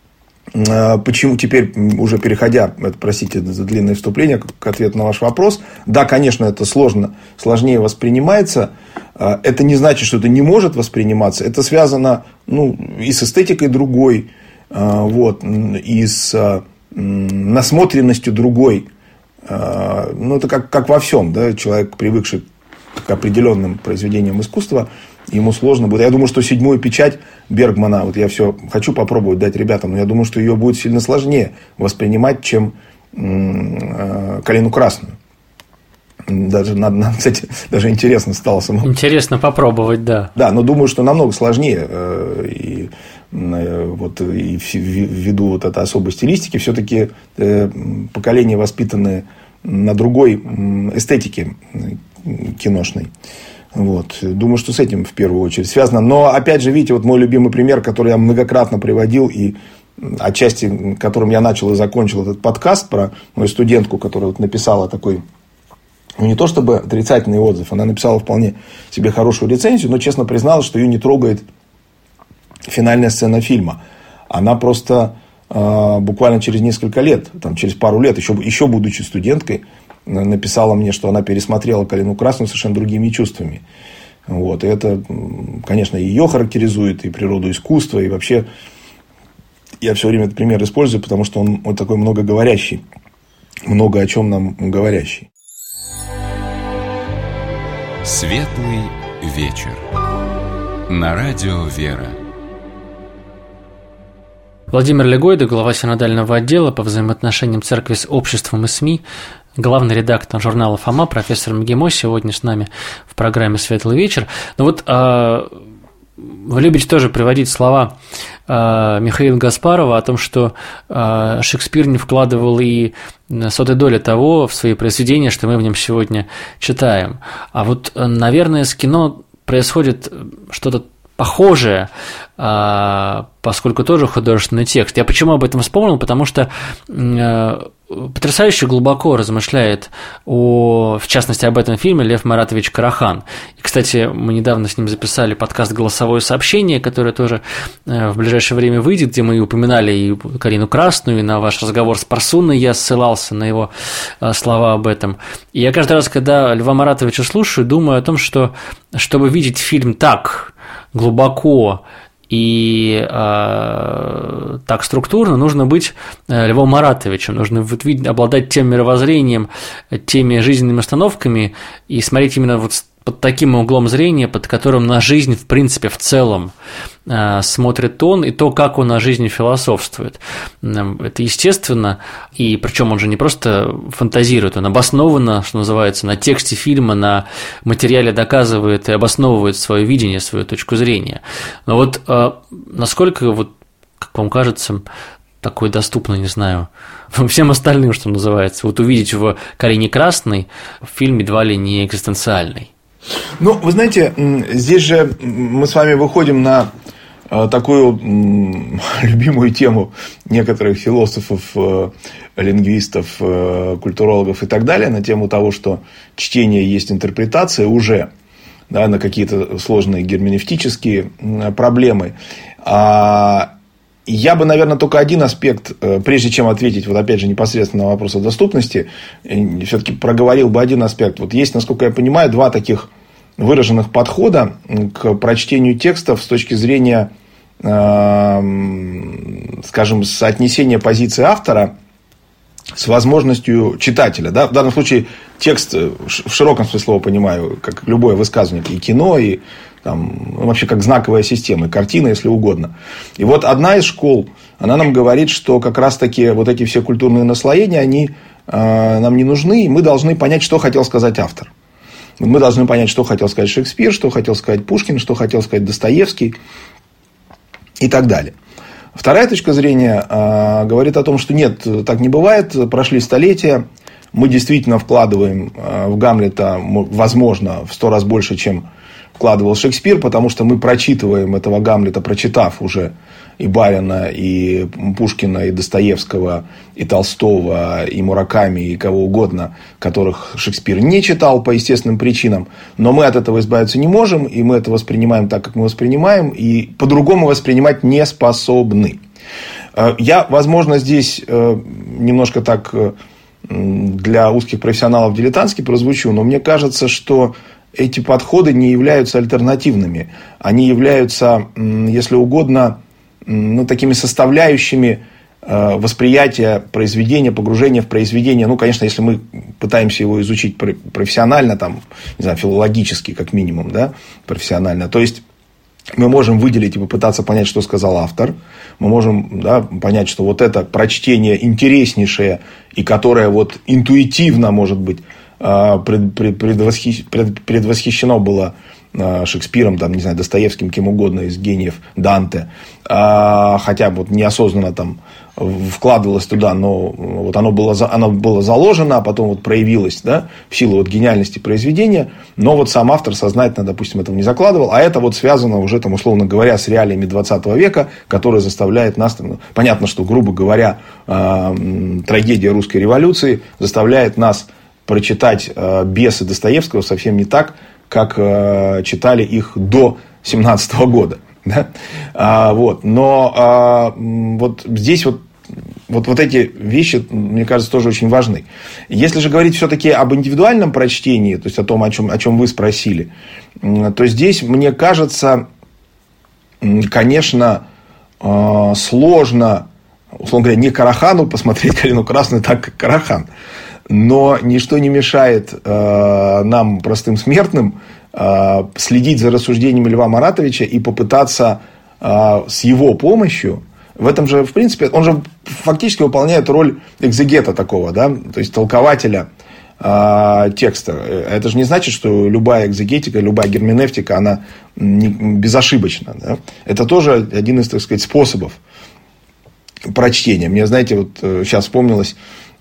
почему теперь, уже переходя, это, простите за длинное вступление, к ответу на ваш вопрос, да, конечно, это сложно, сложнее воспринимается, Это не значит, что это не может восприниматься. Это связано, ну, и с эстетикой другой, вот, и с насмотренностью другой. Ну, это как, как во всем, да, человек, привыкший к определенным произведениям искусства, ему сложно будет. Я думаю, что седьмую печать Бергмана, вот я все хочу попробовать дать ребятам, но я думаю, что ее будет сильно сложнее воспринимать, чем «Калину красную». Даже, надо, кстати, даже интересно стало самому. Интересно попробовать, да. Да, но думаю, что намного сложнее. И, вот, и ввиду вот этой особой стилистики, все-таки поколения, воспитанные на другой эстетике киношной. Вот. Думаю, что с этим в первую очередь связано. Но, опять же, видите, вот мой любимый пример, который я многократно приводил, и отчасти которым я начал и закончил этот подкаст, про мою студентку, которая вот написала такой, ну, не то чтобы отрицательный отзыв, она написала вполне себе хорошую рецензию, но честно призналась, что ее не трогает финальная сцена фильма. Она просто э, буквально через несколько лет, там, через пару лет, еще, еще будучи студенткой, написала мне, что она пересмотрела «Калину красную» совершенно другими чувствами. Вот. И это, конечно, ее характеризует, и природу искусства, и вообще я все время этот пример использую, потому что он вот такой многоговорящий, много о чем нам говорящий. Светлый вечер. На радио «Вера». Владимир Легойда, глава синодального отдела по взаимоотношениям церкви с обществом и СМИ, главный редактор журнала «Фома», профессор МГИМО, сегодня с нами в программе «Светлый вечер». Ну вот а, вы любите тоже приводить слова а, Михаила Гаспарова о том, что а, Шекспир не вкладывал и сотой доли того в свои произведения, что мы в нем сегодня читаем. А вот, наверное, с кино происходит что-то похожее, поскольку тоже художественный текст. Я почему об этом вспомнил? Потому что потрясающе глубоко размышляет о, в частности, об этом фильме Лев Маратович Карахан. И, кстати, мы недавно с ним записали подкаст «Голосовое сообщение», которое тоже в ближайшее время выйдет, где мы упоминали и «Калину красную», и на ваш разговор с Парсуной я ссылался на его слова об этом. И я каждый раз, когда Льва Маратовича слушаю, думаю о том, что чтобы видеть фильм так глубоко и э, так структурно, нужно быть э, Львом Маратовичем, нужно обладать тем мировоззрением, теми жизненными установками и смотреть именно вот под таким углом зрения, под которым на жизнь, в принципе, в целом э, смотрит он, и то, как он на жизни философствует. Это естественно, и причем он же не просто фантазирует, он обоснованно, что называется, на тексте фильма, на материале доказывает и обосновывает свое видение, свою точку зрения. Но вот э, насколько, вот, как вам кажется, такой доступный, не знаю, всем остальным, что называется, вот увидеть в «Калине красной» фильм едва ли не экзистенциальный? Ну, вы знаете, здесь же мы с вами выходим на такую любимую тему некоторых философов, лингвистов, культурологов и так далее, на тему того, что чтение есть интерпретация уже, да, на какие-то сложные герменевтические проблемы. А я бы, наверное, только один аспект, прежде чем ответить, вот опять же, непосредственно на вопрос о доступности, все-таки проговорил бы один аспект. Вот есть, насколько я понимаю, два таких выраженных подхода к прочтению текстов с точки зрения, скажем, соотнесения позиции автора с возможностью читателя. Да? В данном случае текст в широком смысле слова понимаю, как любое высказывание, и кино, и там, вообще как знаковая система, и картина, если угодно. И вот одна из школ, она нам говорит, что как раз-таки вот эти все культурные наслоения, они э, нам не нужны, и мы должны понять, что хотел сказать автор. Мы должны понять, что хотел сказать Шекспир, что хотел сказать Пушкин, что хотел сказать Достоевский и так далее. Вторая точка зрения э, говорит о том, что нет, так не бывает, прошли столетия, мы действительно вкладываем э, в Гамлета, возможно, в сто раз больше, чем вкладывал Шекспир, потому что мы прочитываем этого Гамлета, прочитав уже и Барина, и Пушкина, и Достоевского, и Толстого, и Мураками, и кого угодно, которых Шекспир не читал по естественным причинам. Но мы от этого избавиться не можем, и мы это воспринимаем так, как мы воспринимаем, и по-другому воспринимать не способны. Я, возможно, здесь немножко так для узких профессионалов дилетантски прозвучу, но мне кажется, что эти подходы не являются альтернативными. Они являются, если угодно, ну, такими составляющими восприятия произведения, погружения в произведение. Ну, конечно, если мы пытаемся его изучить профессионально, там, не знаю, филологически, как минимум, да, профессионально, то есть мы можем выделить и попытаться понять, что сказал автор. Мы можем, да, понять, что вот это прочтение интереснейшее и которое вот интуитивно, может быть, предвосхищено было Шекспиром, там, не знаю, Достоевским, кем угодно из гениев, Данте, хотя вот неосознанно там вкладывалось туда, но вот оно было, оно было заложено, а потом вот проявилось, да, в силу вот гениальности произведения, но вот сам автор сознательно, допустим, этого не закладывал, а это вот связано уже, там, условно говоря, с реалиями двадцатого века, которые заставляет нас, ну, понятно, что, грубо говоря, трагедия русской революции заставляет нас прочитать «Бесы» Достоевского совсем не так, как читали их до семнадцатого года. Да? А, вот. Но а, вот здесь вот, вот, вот эти вещи, мне кажется, тоже очень важны. Если же говорить все-таки об индивидуальном прочтении, то есть о том, о чем, о чем вы спросили, то здесь, мне кажется, конечно, сложно, условно говоря, не Карахану посмотреть «Калину красную» так, как Карахан. Но ничто не мешает э, нам, простым смертным, э, следить за рассуждениями Льва Маратовича и попытаться э, с его помощью, в этом же, в принципе, он же фактически выполняет роль экзегета такого, да, то есть толкователя э, текста. Это же не значит, что любая экзегетика, любая герменевтика, она не, безошибочна. Да? Это тоже один из, так сказать, способов прочтения. Мне, знаете, вот сейчас вспомнилось...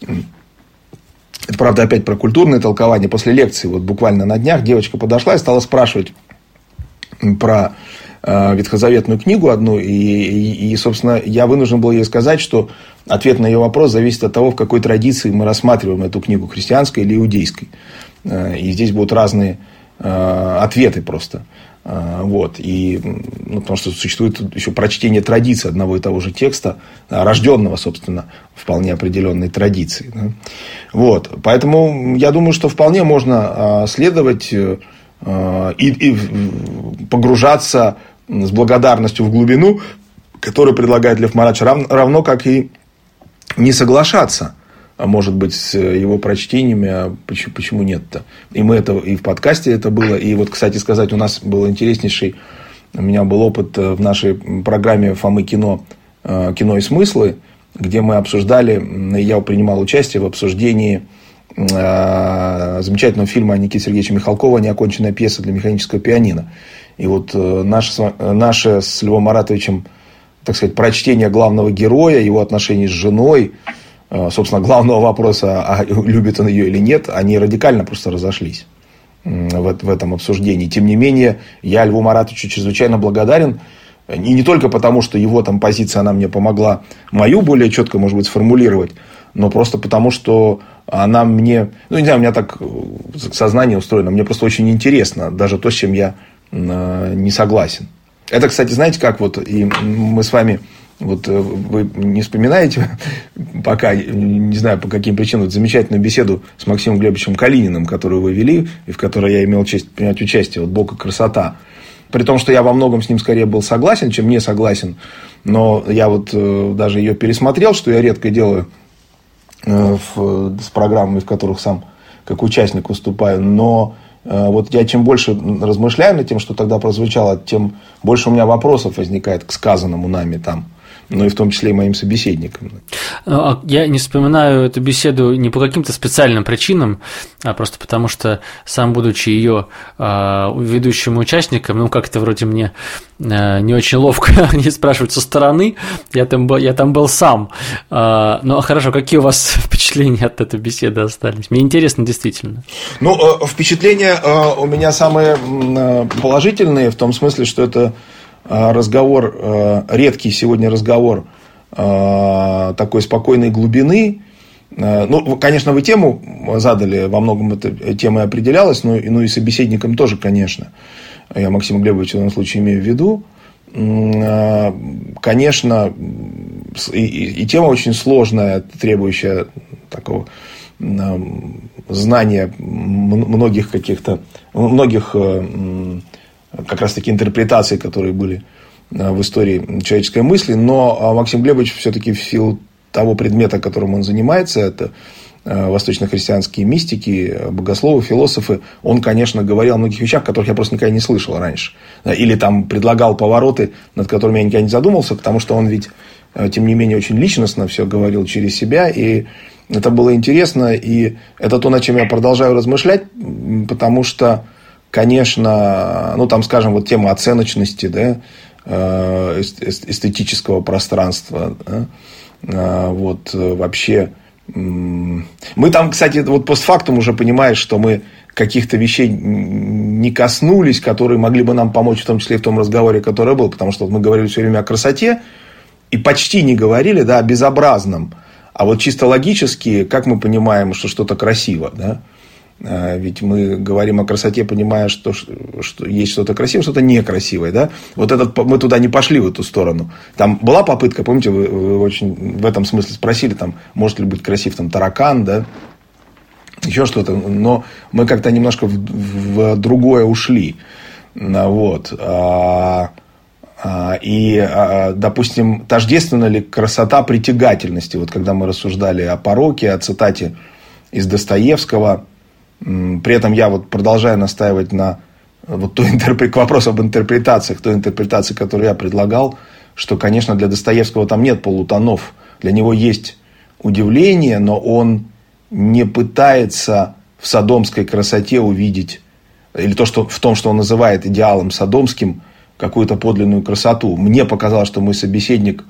Это, правда, опять про культурное толкование. После лекции, вот буквально на днях, девочка подошла и стала спрашивать про э, ветхозаветную книгу одну. И, и, и, собственно, я вынужден был ей сказать, что ответ на ее вопрос зависит от того, в какой традиции мы рассматриваем эту книгу, христианской или иудейской. Э, и здесь будут разные э, ответы просто. Вот. И, ну, потому что существует еще прочтение традиции одного и того же текста, рожденного, собственно, вполне определенной традиции. Да? Вот. Поэтому я думаю, что вполне можно следовать и, и погружаться с благодарностью в глубину, которую предлагает Лев Маратович, равно как и не соглашаться, может быть, с его прочтениями, а почему, почему нет-то? И мы это, и в подкасте это было. И вот, кстати сказать, у нас был интереснейший, у меня был опыт в нашей программе Фомы кино, кино и смыслы, где мы обсуждали, я принимал участие в обсуждении замечательного фильма Никиты Сергеевича Михалкова «Неоконченная пьеса для механического пианино». И вот наше, наше с Львом Маратовичем, так сказать, прочтение главного героя, его отношений с женой, собственно, главного вопроса, а любит он ее или нет, они радикально просто разошлись в, в этом обсуждении. Тем не менее, я Льву Маратовичу чрезвычайно благодарен. И не только потому, что его там позиция, она мне помогла мою более четко, может быть, сформулировать, но просто потому, что она мне... Ну, не знаю, у меня так сознание устроено. Мне просто очень интересно даже то, с чем я не согласен. Это, кстати, знаете, как вот и мы с вами... Вот вы не вспоминаете пока, не знаю по каким причинам, вот замечательную беседу с Максимом Глебовичем Калининым, которую вы вели, и в которой я имел честь принять участие, вот «Бог и красота». При том, что я во многом с ним скорее был согласен, чем не согласен, но я вот даже ее пересмотрел, что я редко делаю в, с программами, в которых сам как участник выступаю, но вот я чем больше размышляю над тем, что тогда прозвучало, тем больше у меня вопросов возникает к сказанному нами там. Ну, и в том числе и моим собеседникам. Я не вспоминаю эту беседу не по каким-то специальным причинам, а просто потому, что сам, будучи ее ведущим участником, ну, как-то вроде мне не очень ловко не спрашивать со стороны, я там был, я там был сам. Ну, хорошо, какие у вас впечатления от этой беседы остались? Мне интересно, действительно. Ну, впечатления у меня самые положительные, в том смысле, что это разговор, редкий сегодня разговор такой спокойной глубины. Ну, конечно, вы тему задали, во многом эта тема и определялась, но ну, и собеседникам тоже, конечно. Я Максима Глебовича в данном случае имею в виду. Конечно, и, и тема очень сложная, требующая такого знания многих каких-то, многих как раз-таки интерпретаций, которые были в истории человеческой мысли. Но Максим Глебович все-таки в силу того предмета, которым он занимается, это восточно-христианские мистики, богословы, философы, он, конечно, говорил о многих вещах, которых я просто никогда не слышал раньше. Или там предлагал повороты, над которыми я никогда не задумался, потому что он ведь, тем не менее, очень личностно все говорил через себя, и это было интересно, и это то, над чем я продолжаю размышлять, потому что, конечно, ну, там, скажем, вот тема оценочности, да, эстетического пространства, да, вот вообще. Мы там, кстати, вот постфактум уже понимаешь, что мы каких-то вещей не коснулись, которые могли бы нам помочь, в том числе и в том разговоре, который был, потому что мы говорили все время о красоте и почти не говорили, да, о безобразном. А вот чисто логически, как мы понимаем, что что-то красиво, да? Ведь мы говорим о красоте, понимая, что, что есть что-то красивое, что-то некрасивое. Да? Вот этот, мы туда не пошли, в эту сторону. Там была попытка, помните, вы, вы очень в этом смысле спросили, там, может ли быть красив там, таракан, да? Еще что-то. Но мы как-то немножко в, в другое ушли. Вот. И, допустим, тождественна ли красота притягательности? Вот когда мы рассуждали о пороке, о цитате из Достоевского. При этом я вот продолжаю настаивать на вот той интерпре... к вопросу об интерпретациях, той интерпретации, которую я предлагал, что, конечно, для Достоевского там нет полутонов. Для него есть удивление, но он не пытается в содомской красоте увидеть, или то, что, в том, что он называет идеалом содомским, какую-то подлинную красоту. Мне показалось, что мой собеседник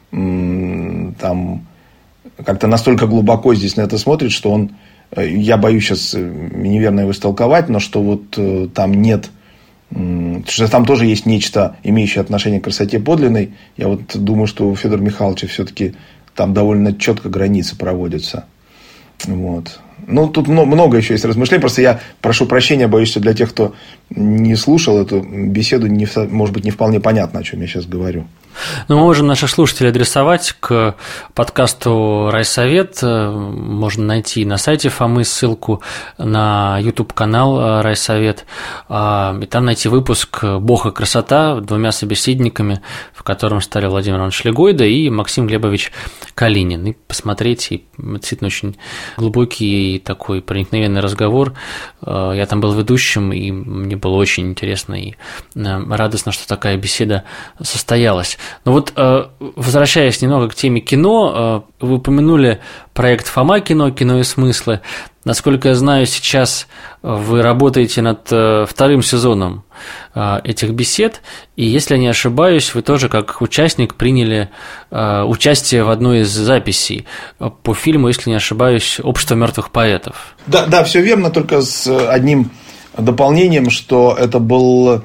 там как-то настолько глубоко здесь на это смотрит, что он, я боюсь сейчас неверно его истолковать, но что вот там нет, что там тоже есть нечто, имеющее отношение к красоте подлинной. Я вот думаю, что у Федора Михайловича все-таки там довольно четко границы проводятся. Вот. Ну, тут много еще есть размышлений. Просто я прошу прощения, боюсь, что для тех, кто не слушал эту беседу, не, может быть, не вполне понятно, о чем я сейчас говорю. Ну, мы можем наших слушателей адресовать к подкасту «Райсовет». Можно найти на сайте Фомы ссылку на YouTube-канал «Райсовет». И там найти выпуск «Бог и красота» двумя собеседниками, в котором стали Владимир Иванович Легойда и Максим Глебович Калинин. И посмотреть, и действительно очень глубокий и такой проникновенный разговор. Я там был ведущим, и мне было очень интересно и радостно, что такая беседа состоялась. Но вот, возвращаясь немного к теме кино, вы упомянули проект «Фома кино», «Кино и смыслы». Насколько я знаю, сейчас вы работаете над вторым сезоном этих бесед, и, если я не ошибаюсь, вы тоже как участник приняли участие в одной из записей по фильму, если не ошибаюсь, «Общество мертвых поэтов». Да, да, все верно, только с одним дополнением, что это был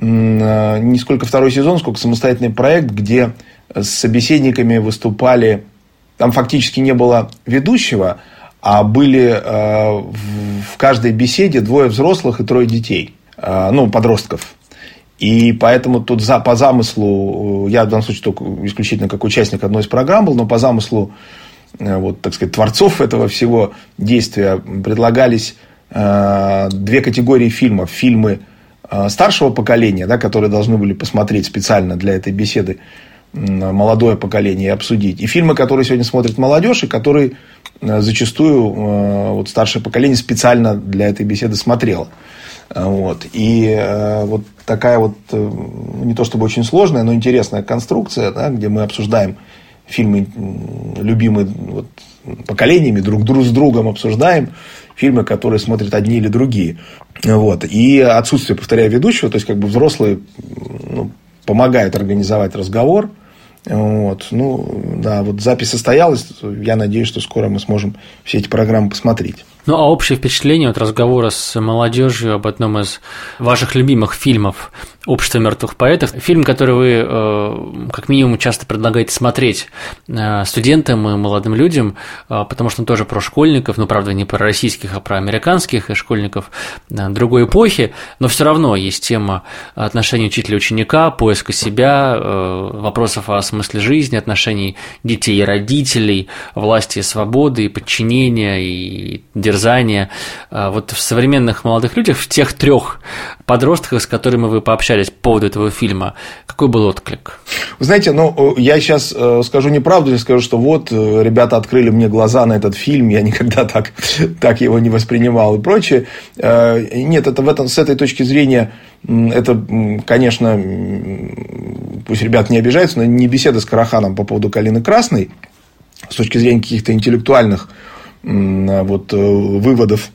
не сколько второй сезон, сколько самостоятельный проект, где с собеседниками выступали, там фактически не было ведущего, а были в каждой беседе двое взрослых и трое детей, ну, подростков. И поэтому тут за, по замыслу, я в данном случае только исключительно как участник одной из программ был, но по замыслу, вот, так сказать, творцов этого всего действия предлагались две категории фильмов. Фильмы старшего поколения, да, которые должны были посмотреть специально для этой беседы молодое поколение и обсудить. И фильмы, которые сегодня смотрит молодежь, и которые зачастую вот, старшее поколение специально для этой беседы смотрело. Вот. И вот такая вот, не то чтобы очень сложная, но интересная конструкция, да, где мы обсуждаем фильмы, любимые вот, поколениями, друг, друг с другом обсуждаем фильмы, которые смотрят одни или другие. Вот. И отсутствие, повторяю, ведущего, то есть как бы взрослые, ну, помогают организовать разговор. Вот. Ну, да, вот запись состоялась. Я надеюсь, что скоро мы сможем все эти программы посмотреть. Ну, а общее впечатление от разговора с молодежью об одном из ваших любимых фильмов «Общество мертвых поэтов», фильм, который вы, как минимум, часто предлагаете смотреть студентам и молодым людям, потому что он тоже про школьников, ну, правда, не про российских, а про американских и школьников другой эпохи, но все равно есть тема отношений учителя-ученика, поиска себя, вопросов о смысле жизни, отношений детей и родителей, власти и свободы, и подчинения, и дерзания. Вот в современных молодых людях, в тех трех подростках, с которыми вы пообщались по поводу этого фильма, какой был отклик? Вы знаете, ну, я сейчас скажу неправду, я скажу, что вот, ребята открыли мне глаза на этот фильм, я никогда так, так его не воспринимал и прочее. Нет, это в этом, с этой точки зрения, это, конечно, пусть ребята не обижаются, но не беседа с Караханом по поводу «Калины Красной», с точки зрения каких-то интеллектуальных вот, выводов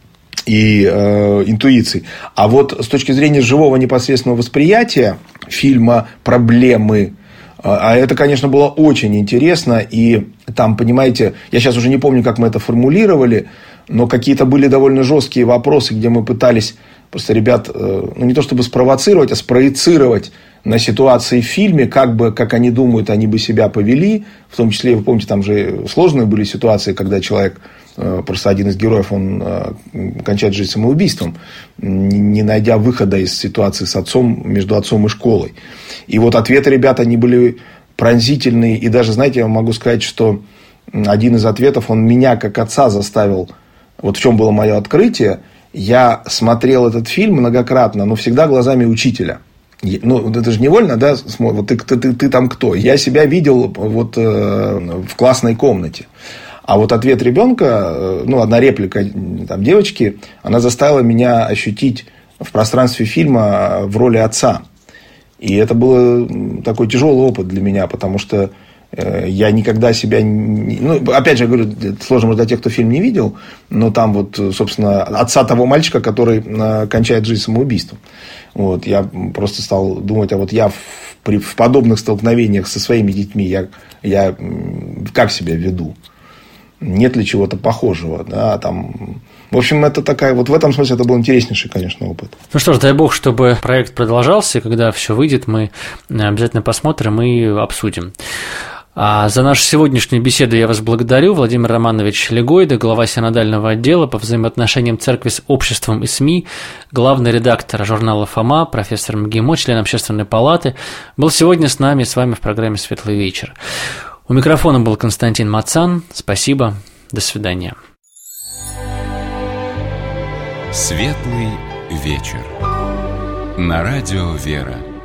и э, интуиций. А вот с точки зрения живого непосредственного восприятия фильма «Проблемы», а это, конечно, было очень интересно. И там, понимаете, я сейчас уже не помню, как мы это формулировали, но какие-то были довольно жесткие вопросы, где мы пытались просто ребят, ну, не то чтобы спровоцировать, а спроецировать на ситуации в фильме, как бы, как они думают, они бы себя повели. В том числе, вы помните, там же сложные были ситуации, когда человек, просто один из героев, он кончает жизнь самоубийством, не найдя выхода из ситуации с отцом, между отцом и школой. И вот ответы ребят, они были пронзительные. И даже, знаете, я могу сказать, что один из ответов, он меня как отца заставил. Вот в чем было мое открытие. Я смотрел этот фильм многократно, но всегда глазами учителя. Ну, это же невольно, да, вот ты, ты, ты, ты там кто? Я себя видел вот, э, в классной комнате. А вот ответ ребенка, ну, одна реплика там, девочки, она заставила меня ощутить в пространстве фильма в роли отца. И это был такой тяжелый опыт для меня, потому что я никогда себя... Не... Ну, опять же, я говорю, это сложно, может, для тех, кто фильм не видел, но там вот, собственно, отца того мальчика, который кончает жизнь самоубийством. Вот, я просто стал думать, а вот я в, при, в подобных столкновениях со своими детьми, я, я как себя веду? Нет ли чего-то похожего? Да, там... В общем, это такая, вот в этом смысле это был интереснейший, конечно, опыт. Ну что ж, дай бог, чтобы проект продолжался, и когда все выйдет, мы обязательно посмотрим и обсудим. А за нашу сегодняшнюю беседу я вас благодарю. Владимир Романович Легойда, глава синодального отдела по взаимоотношениям церкви с обществом и СМИ, главный редактор журнала «Фома», профессор МГИМО, член Общественной палаты, был сегодня с нами, с вами в программе «Светлый вечер». У микрофона был Константин Мацан. Спасибо. До свидания. Светлый вечер. На радио «Вера».